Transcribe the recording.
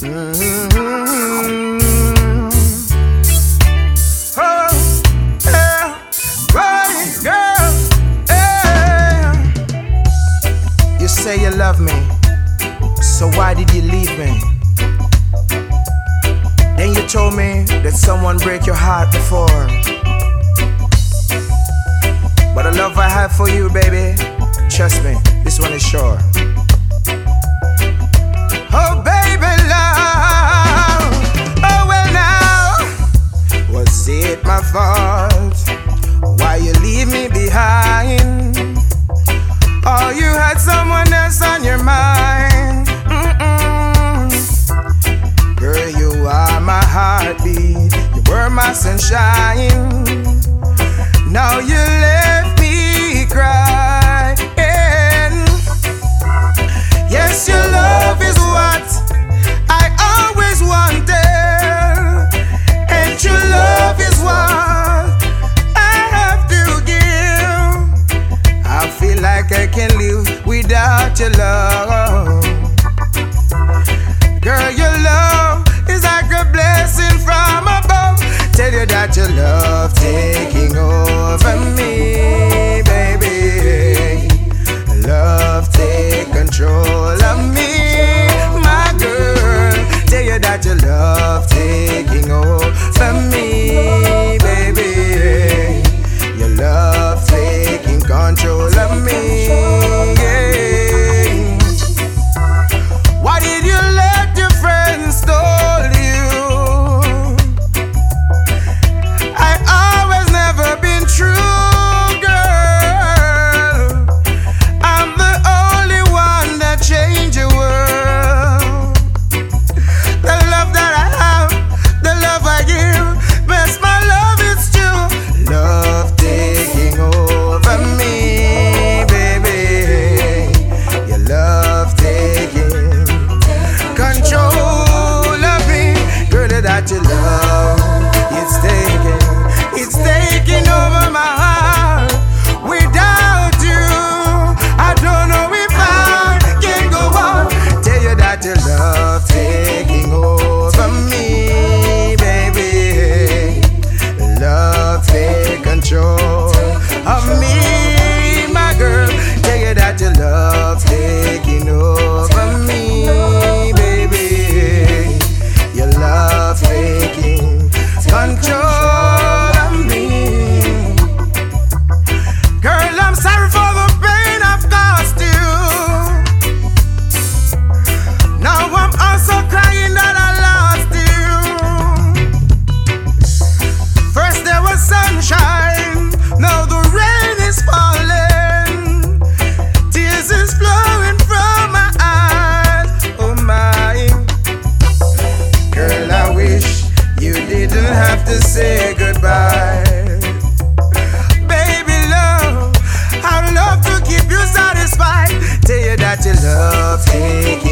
Mm-hmm. Oh, yeah, right, girl, yeah. You say you love me, so why did you leave me? Then you told me that someone break your heart before. But the love I have for you, baby, trust me, this one is sure. Oh, baby, love. Oh, well, now, was it my fault? Why you leave me behind? Oh, you had someone else on your mind. Girl, you are my heartbeat. You were my sunshine. Now you left me crying. Yes, your love is what I always wanted, and your love is what I have to give. I feel like I can't live without your love. Girl, your love is like a blessing from above. Tell you that your love taking over me, baby. Love take control of me, my girl. Tell you that your love taking over me, baby. Your love taking control of me, yeah. Why did you let your friends stole you? I always never been true. Your love, it's taking over my heart. Without you, I don't know if I can go on. Tell you that your love taking over me, baby. Love take control of me, my girl. Tell you that your love taking over me, baby. Your love taking control of me. Girl, I'm sorry for the pain I've caused you. Now I'm also crying that I lost you. First there was sunshine, now the rain is falling. Tears is flowing from my eyes, oh my. Girl, I wish you didn't have to say goodbye. Baby, love, I'd love to keep you satisfied. Tell you that your love takes